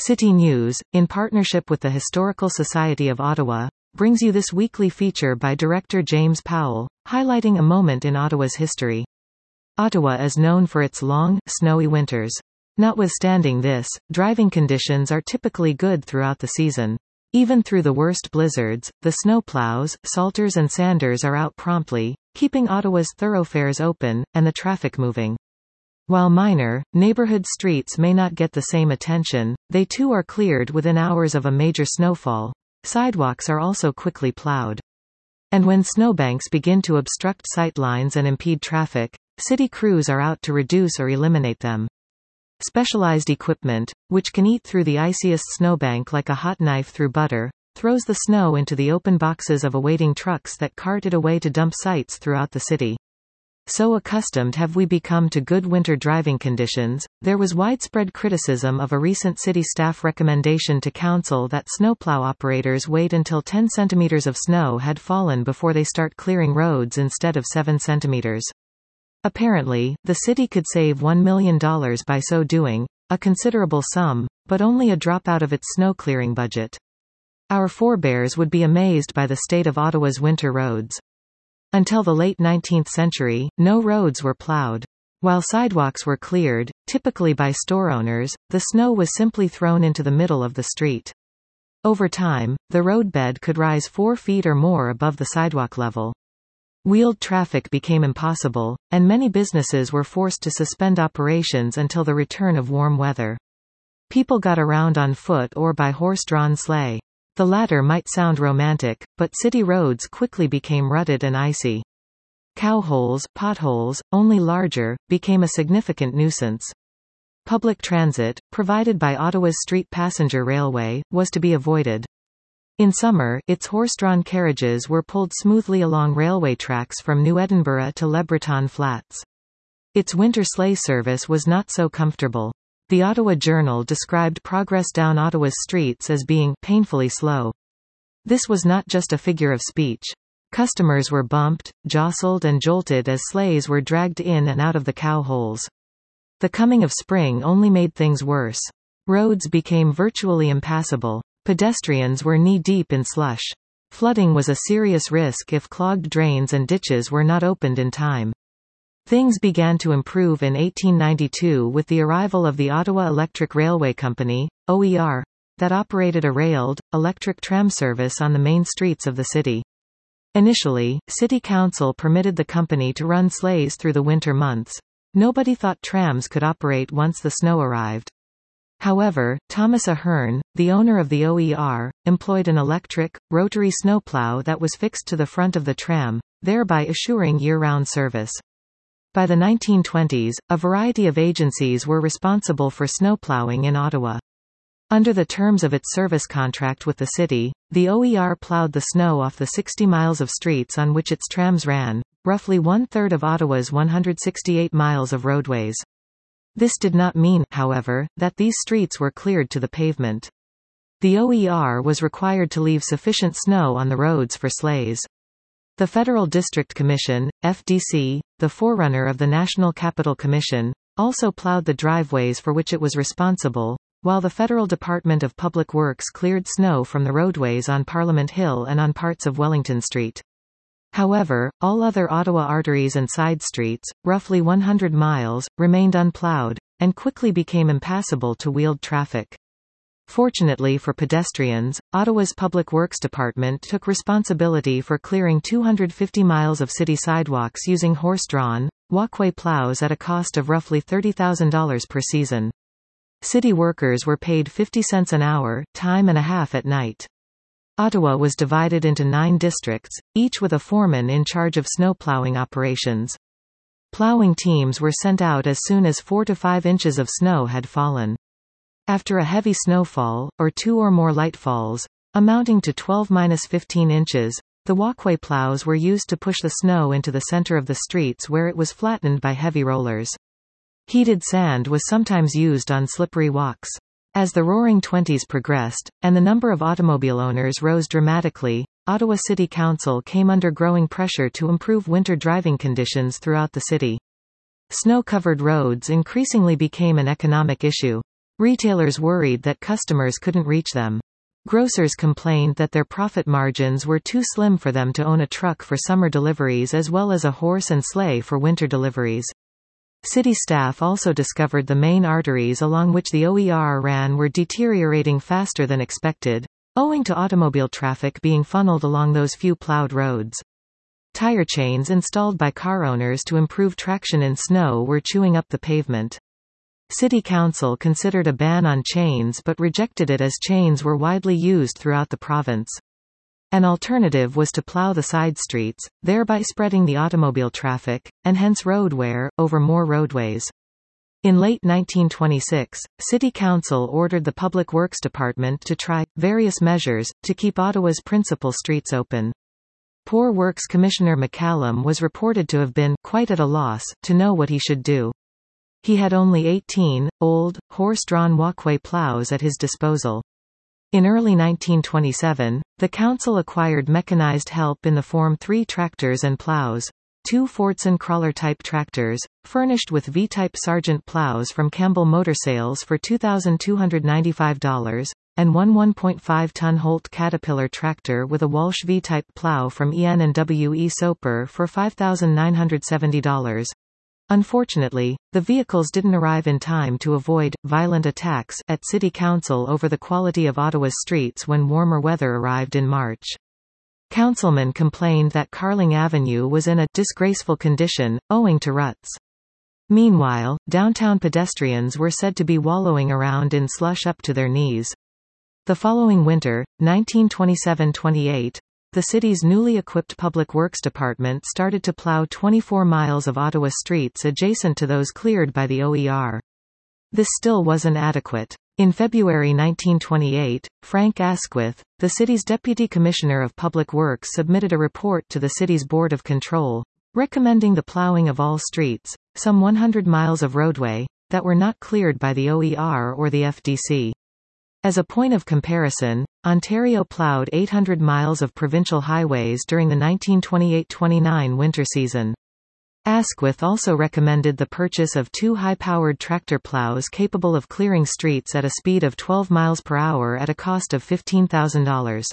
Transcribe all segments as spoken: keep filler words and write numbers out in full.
City News, in partnership with the Historical Society of Ottawa, brings you this weekly feature by director James Powell, highlighting a moment in Ottawa's history. Ottawa is known for its long, snowy winters. Notwithstanding this, driving conditions are typically good throughout the season. Even through the worst blizzards, the snowplows, salters and sanders are out promptly, keeping Ottawa's thoroughfares open, and the traffic moving. While minor, neighborhood streets may not get the same attention, they too are cleared within hours of a major snowfall. Sidewalks are also quickly plowed. And when snowbanks begin to obstruct sightlines and impede traffic, city crews are out to reduce or eliminate them. Specialized equipment, which can eat through the iciest snowbank like a hot knife through butter, throws the snow into the open boxes of awaiting trucks that cart it away to dump sites throughout the city. So accustomed have we become to good winter driving conditions, there was widespread criticism of a recent city staff recommendation to council that snowplow operators wait until ten centimeters of snow had fallen before they start clearing roads instead of seven centimeters. Apparently, the city could save one million dollars by so doing, a considerable sum, but only a drop out of its snow clearing budget. Our forebears would be amazed by the state of Ottawa's winter roads. Until the late nineteenth century, no roads were plowed. While sidewalks were cleared, typically by store owners, the snow was simply thrown into the middle of the street. Over time, the roadbed could rise four feet or more above the sidewalk level. Wheeled traffic became impossible, and many businesses were forced to suspend operations until the return of warm weather. People got around on foot or by horse-drawn sleigh. The latter might sound romantic, but city roads quickly became rutted and icy. Cowholes, potholes, only larger, became a significant nuisance. Public transit, provided by Ottawa's Street Passenger Railway, was to be avoided. In summer, its horse-drawn carriages were pulled smoothly along railway tracks from New Edinburgh to Le Breton Flats. Its winter sleigh service was not so comfortable. The Ottawa Journal described progress down Ottawa's streets as being painfully slow. This was not just a figure of speech. Customers were bumped, jostled and jolted as sleighs were dragged in and out of the cow holes. The coming of spring only made things worse. Roads became virtually impassable. Pedestrians were knee-deep in slush. Flooding was a serious risk if clogged drains and ditches were not opened in time. Things began to improve in eighteen ninety-two with the arrival of the Ottawa Electric Railway Company, O E R, that operated a railed, electric tram service on the main streets of the city. Initially, City Council permitted the company to run sleighs through the winter months. Nobody thought trams could operate once the snow arrived. However, Thomas Ahern, the owner of the O E R, employed an electric, rotary snowplow that was fixed to the front of the tram, thereby assuring year-round service. By the nineteen twenties, a variety of agencies were responsible for snowplowing in Ottawa. Under the terms of its service contract with the city, the O E R plowed the snow off the sixty miles of streets on which its trams ran, roughly one-third of Ottawa's one hundred sixty-eight miles of roadways. This did not mean, however, that these streets were cleared to the pavement. The O E R was required to leave sufficient snow on the roads for sleighs. The Federal District Commission, F D C, the forerunner of the National Capital Commission, also plowed the driveways for which it was responsible, while the Federal Department of Public Works cleared snow from the roadways on Parliament Hill and on parts of Wellington Street. However, all other Ottawa arteries and side streets, roughly one hundred miles, remained unplowed, and quickly became impassable to wheeled traffic. Fortunately for pedestrians, Ottawa's Public Works Department took responsibility for clearing two hundred fifty miles of city sidewalks using horse-drawn, walkway plows at a cost of roughly thirty thousand dollars per season. City workers were paid fifty cents an hour, time and a half at night. Ottawa was divided into nine districts, each with a foreman in charge of snowplowing operations. Plowing teams were sent out as soon as four to five inches of snow had fallen. After a heavy snowfall, or two or more light falls, amounting to twelve to fifteen inches, the walkway plows were used to push the snow into the center of the streets where it was flattened by heavy rollers. Heated sand was sometimes used on slippery walks. As the Roaring Twenties progressed, and the number of automobile owners rose dramatically, Ottawa City Council came under growing pressure to improve winter driving conditions throughout the city. Snow-covered roads increasingly became an economic issue. Retailers worried that customers couldn't reach them. Grocers complained that their profit margins were too slim for them to own a truck for summer deliveries as well as a horse and sleigh for winter deliveries. City staff also discovered the main arteries along which the O E R ran were deteriorating faster than expected, owing to automobile traffic being funneled along those few plowed roads. Tire chains installed by car owners to improve traction in snow were chewing up the pavement. City Council considered a ban on chains but rejected it as chains were widely used throughout the province. An alternative was to plow the side streets, thereby spreading the automobile traffic, and hence road wear, over more roadways. In late nineteen twenty-six, City Council ordered the Public Works Department to try various measures to keep Ottawa's principal streets open. Poor Works Commissioner McCallum was reported to have been quite at a loss to know what he should do. He had only eighteen, old, horse-drawn walkway plows at his disposal. In early nineteen twenty-seven, the council acquired mechanized help in the form three tractors and plows, two Fordson crawler-type tractors, furnished with V-type Sargent plows from Campbell Motor Sales for two thousand two hundred ninety-five dollars, and one one point five ton Holt Caterpillar tractor with a Walsh V-type plow from E N and W E Soper for five thousand nine hundred seventy dollars. Unfortunately, the vehicles didn't arrive in time to avoid violent attacks at City Council over the quality of Ottawa's streets when warmer weather arrived in March. Councilmen complained that Carling Avenue was in a disgraceful condition, owing to ruts. Meanwhile, downtown pedestrians were said to be wallowing around in slush up to their knees. The following winter, nineteen twenty-seven twenty-eight, the city's newly equipped Public Works Department started to plow twenty-four miles of Ottawa streets adjacent to those cleared by the O E R. This still wasn't adequate. In February nineteen twenty-eight, Frank Asquith, the city's Deputy Commissioner of Public Works, submitted a report to the city's Board of Control, recommending the plowing of all streets, some one hundred miles of roadway, that were not cleared by the O E R or the F D C. As a point of comparison, Ontario plowed eight hundred miles of provincial highways during the nineteen twenty-eight twenty-nine winter season. Asquith also recommended the purchase of two high-powered tractor plows capable of clearing streets at a speed of twelve miles per hour at a cost of fifteen thousand dollars.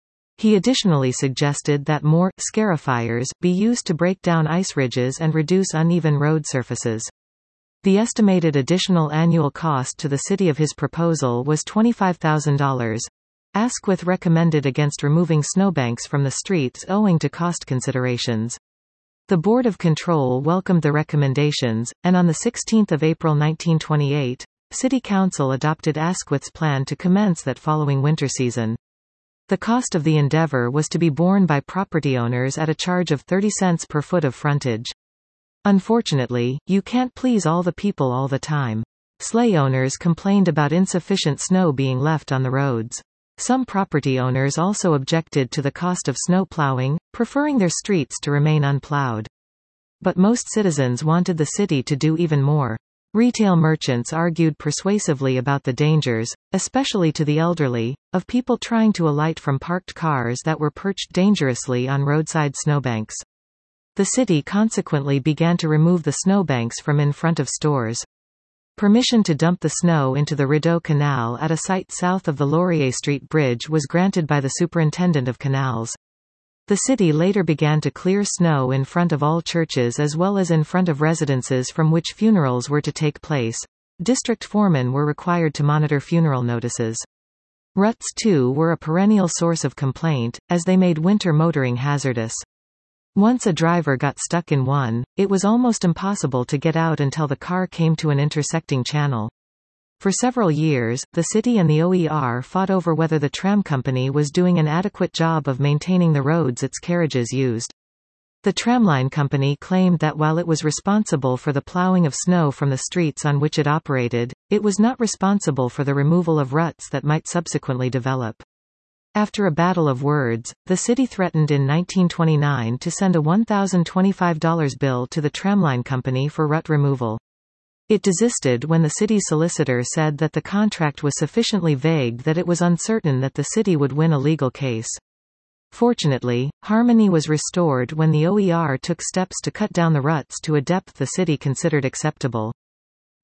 He additionally suggested that more scarifiers be used to break down ice ridges and reduce uneven road surfaces. The estimated additional annual cost to the city of his proposal was twenty-five thousand dollars. Asquith recommended against removing snowbanks from the streets owing to cost considerations. The Board of Control welcomed the recommendations, and on the sixteenth of April nineteen twenty-eight, City Council adopted Asquith's plan to commence that following winter season. The cost of the endeavor was to be borne by property owners at a charge of thirty cents per foot of frontage. Unfortunately, you can't please all the people all the time. Sleigh owners complained about insufficient snow being left on the roads. Some property owners also objected to the cost of snow plowing, preferring their streets to remain unplowed. But most citizens wanted the city to do even more. Retail merchants argued persuasively about the dangers, especially to the elderly, of people trying to alight from parked cars that were perched dangerously on roadside snowbanks. The city consequently began to remove the snowbanks from in front of stores. Permission to dump the snow into the Rideau Canal at a site south of the Laurier Street Bridge was granted by the Superintendent of Canals. The city later began to clear snow in front of all churches as well as in front of residences from which funerals were to take place. District foremen were required to monitor funeral notices. Ruts too were a perennial source of complaint, as they made winter motoring hazardous. Once a driver got stuck in one, it was almost impossible to get out until the car came to an intersecting channel. For several years, the city and the O E R fought over whether the tram company was doing an adequate job of maintaining the roads its carriages used. The tramline company claimed that while it was responsible for the plowing of snow from the streets on which it operated, it was not responsible for the removal of ruts that might subsequently develop. After a battle of words, the city threatened in nineteen twenty-nine to send a one thousand twenty-five dollar bill to the tramline company for rut removal. It desisted when the city solicitor said that the contract was sufficiently vague that it was uncertain that the city would win a legal case. Fortunately, harmony was restored when the O E R took steps to cut down the ruts to a depth the city considered acceptable.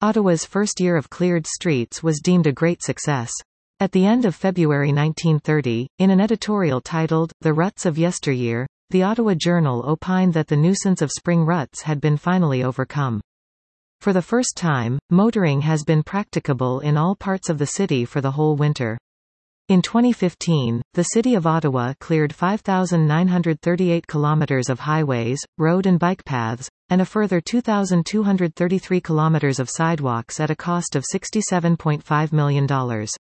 Ottawa's first year of cleared streets was deemed a great success. At the end of February nineteen thirty, in an editorial titled, The Ruts of Yesteryear, the Ottawa Journal opined that the nuisance of spring ruts had been finally overcome. For the first time, motoring has been practicable in all parts of the city for the whole winter. In twenty fifteen, the City of Ottawa cleared five thousand nine hundred thirty-eight kilometers of highways, road and bike paths, and a further two thousand two hundred thirty-three kilometers of sidewalks at a cost of sixty-seven point five million dollars.